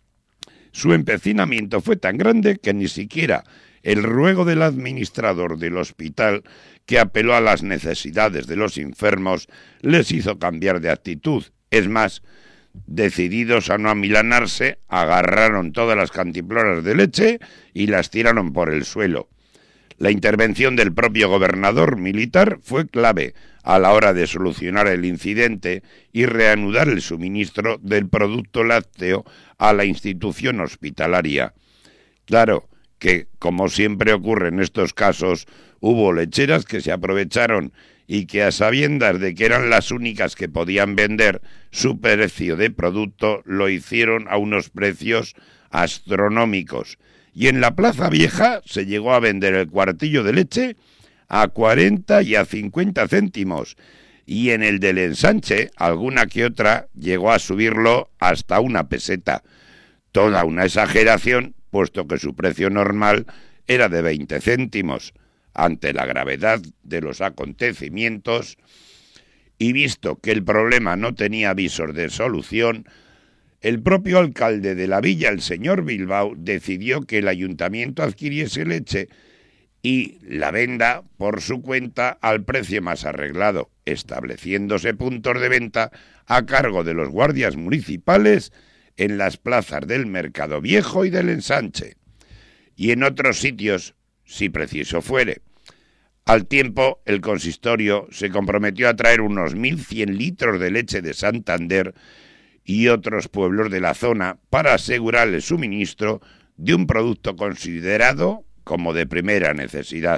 Su empecinamiento fue tan grande que ni siquiera el ruego del administrador del hospital, que apeló a las necesidades de los enfermos, les hizo cambiar de actitud. Es más, decididos a no amilanarse, agarraron todas las cantimploras de leche y las tiraron por el suelo. La intervención del propio gobernador militar fue clave a la hora de solucionar el incidente y reanudar el suministro del producto lácteo a la institución hospitalaria. Claro que, como siempre ocurre en estos casos, hubo lecheras que se aprovecharon y que, a sabiendas de que eran las únicas que podían vender su precio de producto, lo hicieron a unos precios astronómicos. Y en la Plaza Vieja se llegó a vender el cuartillo de leche a cuarenta y a cincuenta céntimos, y en el del ensanche alguna que otra llegó a subirlo hasta una peseta. Toda una exageración, puesto que su precio normal era de veinte céntimos. Ante la gravedad de los acontecimientos y visto que el problema no tenía visos de solución, el propio alcalde de la villa, el señor Bilbao, decidió que el ayuntamiento adquiriese leche y la venda por su cuenta al precio más arreglado, estableciéndose puntos de venta a cargo de los guardias municipales en las plazas del Mercado Viejo y del Ensanche, y en otros sitios, si preciso fuere. Al tiempo, el consistorio se comprometió a traer unos mil cien litros de leche de Santander y otros pueblos de la zona para asegurar el suministro de un producto considerado como de primera necesidad.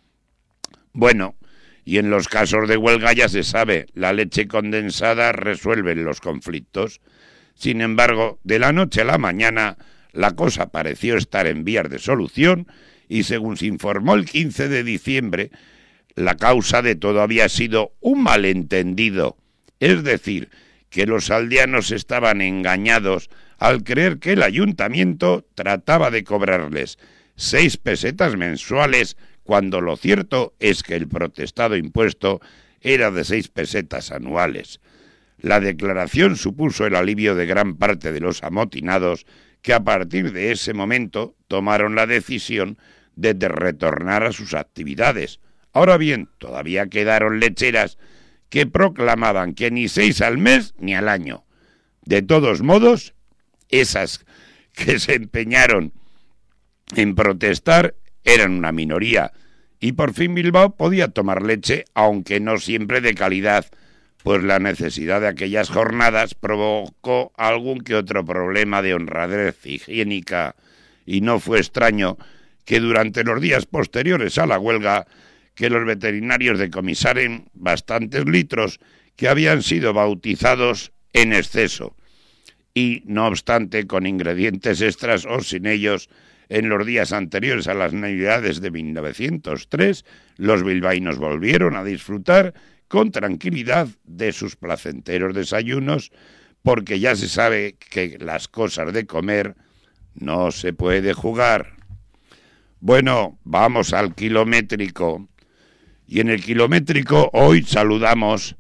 Bueno, y en los casos de huelga ya se sabe, la leche condensada resuelve los conflictos. Sin embargo, de la noche a la mañana, la cosa pareció estar en vías de solución y, según se informó el quince de diciembre, la causa de todo había sido un malentendido, es decir, que los aldeanos estaban engañados al creer que el ayuntamiento trataba de cobrarles seis pesetas mensuales, cuando lo cierto es que el protestado impuesto era de seis pesetas anuales. La declaración supuso el alivio de gran parte de los amotinados, que a partir de ese momento tomaron la decisión de, de retornar a sus actividades. Ahora bien, todavía quedaron lecheras que proclamaban que ni seis al mes ni al año. De todos modos, esas que se empeñaron en protestar eran una minoría, y por fin Bilbao podía tomar leche, aunque no siempre de calidad, pues la necesidad de aquellas jornadas provocó algún que otro problema de honradez higiénica, y no fue extraño que durante los días posteriores a la huelga que los veterinarios decomisaran bastantes litros que habían sido bautizados en exceso, y no obstante con ingredientes extras o sin ellos, en los días anteriores a las Navidades de mil novecientos tres, los bilbaínos volvieron a disfrutar con tranquilidad de sus placenteros desayunos, porque ya se sabe que las cosas de comer no se puede jugar. Bueno, vamos al kilométrico. Y en el kilométrico hoy saludamos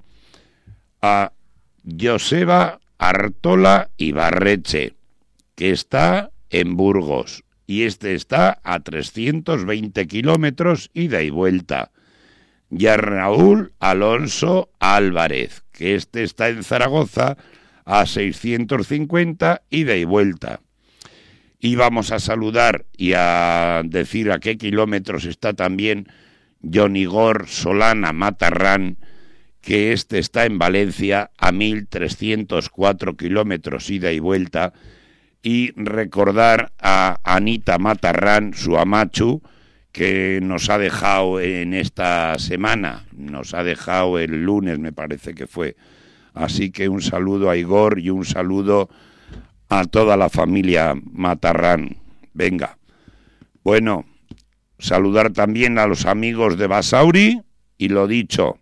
a Joseba Artola Ibarreche, que está en Burgos, y este está a trescientos veinte kilómetros ida y vuelta. Y a Raúl Alonso Álvarez, que este está en Zaragoza a seiscientos cincuenta ida y vuelta. Y vamos a saludar y a decir a qué kilómetros está también John Igor Solana Matarrán, que este está en Valencia a mil trescientos cuatro kilómetros ida y vuelta, y recordar a Anita Matarrán, su amachu, que nos ha dejado en esta semana, nos ha dejado el lunes, me parece que fue. Así que un saludo a Igor y un saludo a toda la familia Matarrán. Venga. Bueno, saludar también a los amigos de Basauri y lo dicho,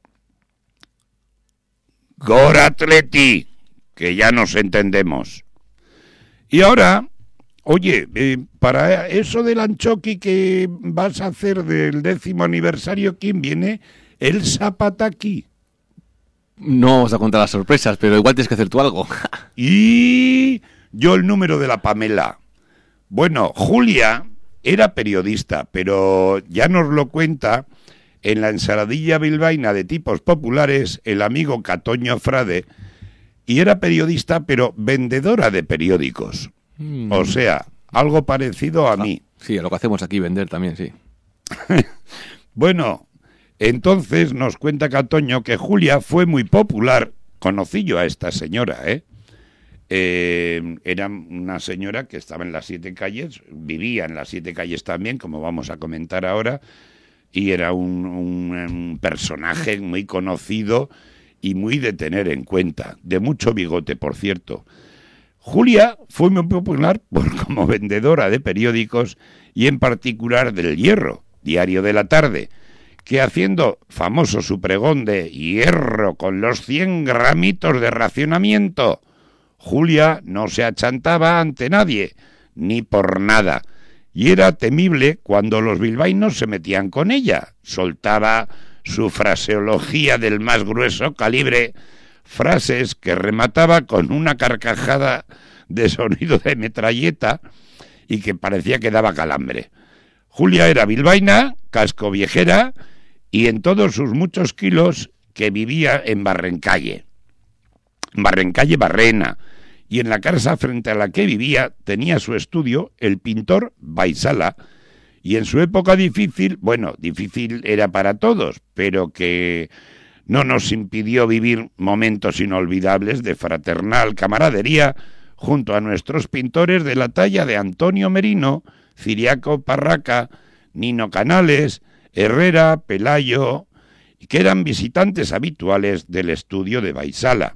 Gor Atleti, que ya nos entendemos. Y ahora, oye, eh, para eso del Anchoqui que vas a hacer del décimo aniversario, ¿quién viene? El Zapataki. No vamos a contar las sorpresas, pero igual tienes que hacer tú algo. Y yo el número de la Pamela. Bueno, Julia era periodista, pero ya nos lo cuenta en la ensaladilla bilbaína de tipos populares el amigo Catoño Frade, y era periodista, pero vendedora de periódicos. Mm. O sea, algo parecido a ah, mí. Sí, a lo que hacemos aquí, vender también, sí. Bueno, entonces nos cuenta Catoño que Julia fue muy popular. Conocí yo a esta señora, ¿eh? Eh, era una señora que estaba en las siete calles, vivía en las siete calles también, como vamos a comentar ahora, y era un, un, un personaje muy conocido y muy de tener en cuenta, de mucho bigote, por cierto. Julia fue muy popular por, como vendedora de periódicos y en particular del Hierro, diario de la tarde, que haciendo famoso su pregón de hierro con los cien gramitos de racionamiento, Julia no se achantaba ante nadie, ni por nada, y era temible cuando los bilbaínos se metían con ella. Soltaba su fraseología del más grueso calibre, frases que remataba con una carcajada de sonido de metralleta y que parecía que daba calambre. Julia era bilbaína, cascoviejera, y en todos sus muchos kilos que vivía en Barrencalle. Barrencalle Barrena, y en la casa frente a la que vivía tenía su estudio el pintor Baisala, y en su época difícil, bueno, difícil era para todos, pero que no nos impidió vivir momentos inolvidables de fraternal camaradería junto a nuestros pintores de la talla de Antonio Merino, Ciriaco Parraca, Nino Canales, Herrera, Pelayo, que eran visitantes habituales del estudio de Baisala.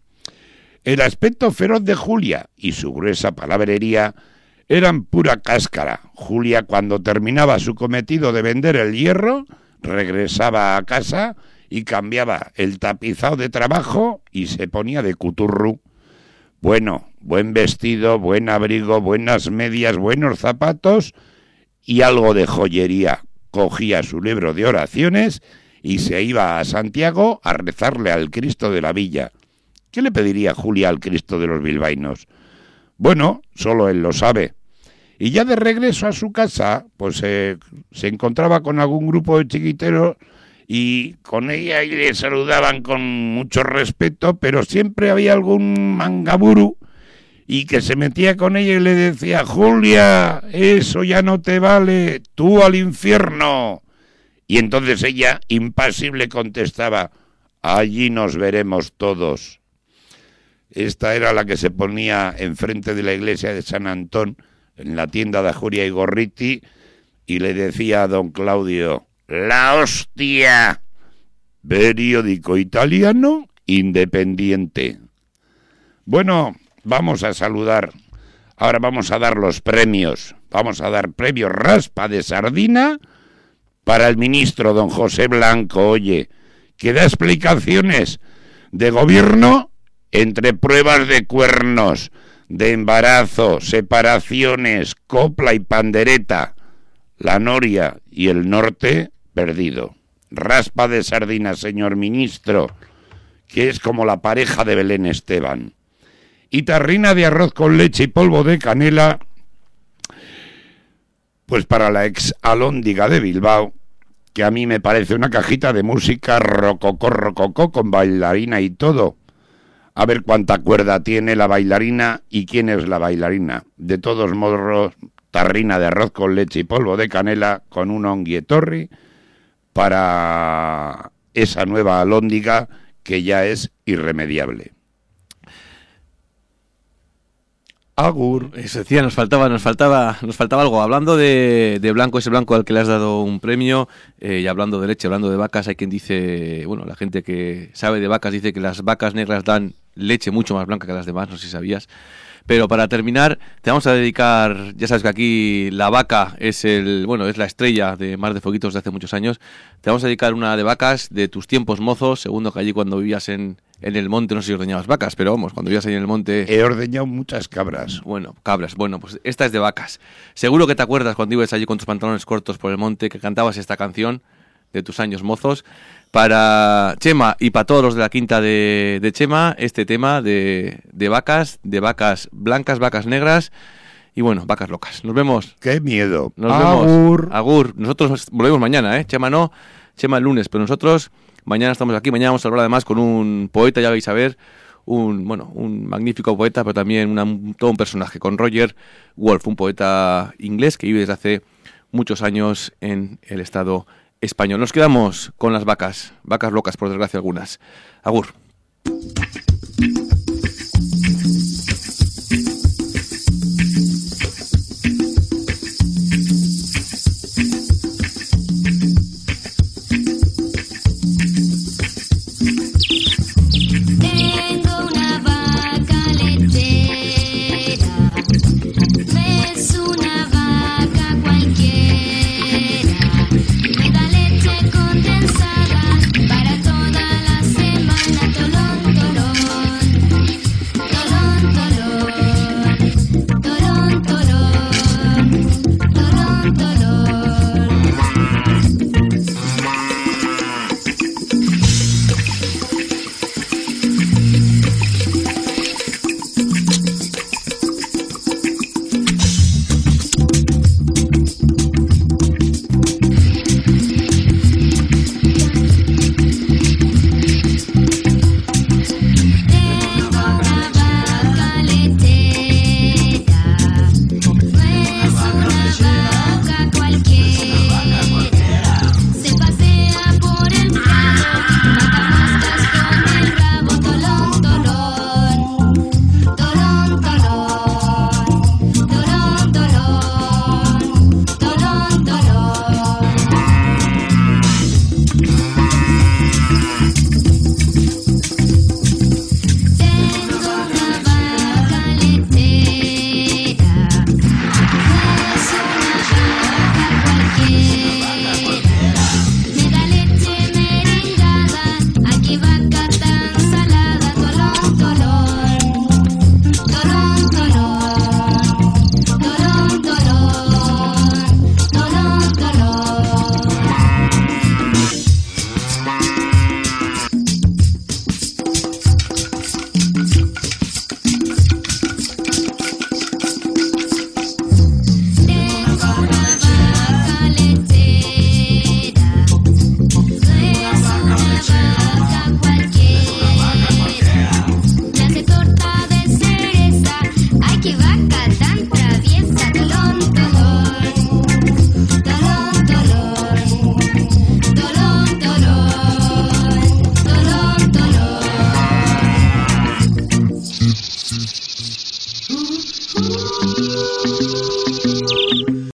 El aspecto feroz de Julia y su gruesa palabrería eran pura cáscara. Julia, cuando terminaba su cometido de vender el hierro, regresaba a casa y cambiaba el tapizado de trabajo y se ponía de cuturru. Bueno, buen vestido, buen abrigo, buenas medias, buenos zapatos y algo de joyería. Cogía su libro de oraciones y se iba a Santiago a rezarle al Cristo de la Villa. ¿Qué le pediría Julia al Cristo de los bilbaínos? Bueno, solo él lo sabe. Y ya de regreso a su casa, pues eh, se encontraba con algún grupo de chiquiteros y con ella y le saludaban con mucho respeto, pero siempre había algún mangaburu y que se metía con ella y le decía: Julia, eso ya no te vale, tú al infierno. Y entonces ella, impasible, contestaba: allí nos veremos todos. Esta era la que se ponía enfrente de la iglesia de San Antón, en la tienda de Ajuria y Gorriti, y le decía a don Claudio: ¡la hostia! Periódico italiano independiente. Bueno, vamos a saludar. Ahora vamos a dar los premios. Vamos a dar premio Raspa de Sardina para el ministro don José Blanco, oye, que da explicaciones de gobierno entre pruebas de cuernos, de embarazo, separaciones, copla y pandereta. La noria y el norte perdido. Raspa de Sardina, señor ministro, que es como la pareja de Belén Esteban. Y tarrina de arroz con leche y polvo de canela, pues para la ex alhóndiga de Bilbao, que a mí me parece una cajita de música rococó, rococó, con bailarina y todo. A ver cuánta cuerda tiene la bailarina y quién es la bailarina. De todos modos, tarrina de arroz con leche y polvo de canela con un onguietorri para esa nueva alhóndiga que ya es irremediable. Agur. Eso decía, nos faltaba, nos faltaba, nos faltaba algo. Hablando de, de Blanco, ese Blanco al que le has dado un premio, eh, y hablando de leche, hablando de vacas, hay quien dice, bueno, la gente que sabe de vacas dice que las vacas negras dan leche mucho más blanca que las demás, no sé si sabías. Pero para terminar, te vamos a dedicar, ya sabes que aquí la vaca es el, bueno, es la estrella de Mar de Fueguitos de hace muchos años. Te vamos a dedicar una de vacas de tus tiempos mozos, segundo que allí cuando vivías en, en el monte, no sé si ordeñabas vacas, pero vamos, cuando vivías ahí en el monte... He ordeñado muchas cabras. Bueno, cabras, bueno, pues esta es de vacas. Seguro que te acuerdas cuando ibas allí con tus pantalones cortos por el monte, que cantabas esta canción de tus años mozos. Para Chema y para todos los de la quinta de, de Chema, este tema de, de vacas, de vacas blancas, vacas negras y bueno, vacas locas. Nos vemos. ¡Qué miedo! Nos Agur. vemos. Agur. Nosotros volvemos mañana, ¿eh? Chema no, Chema el lunes, pero nosotros mañana estamos aquí. Mañana vamos a hablar además con un poeta, ya vais a ver, un bueno, un magnífico poeta, pero también una, todo un personaje, con Roger Wolf, un poeta inglés que vive desde hace muchos años en el Estado español. Nos quedamos con las vacas, vacas locas por desgracia algunas. Agur.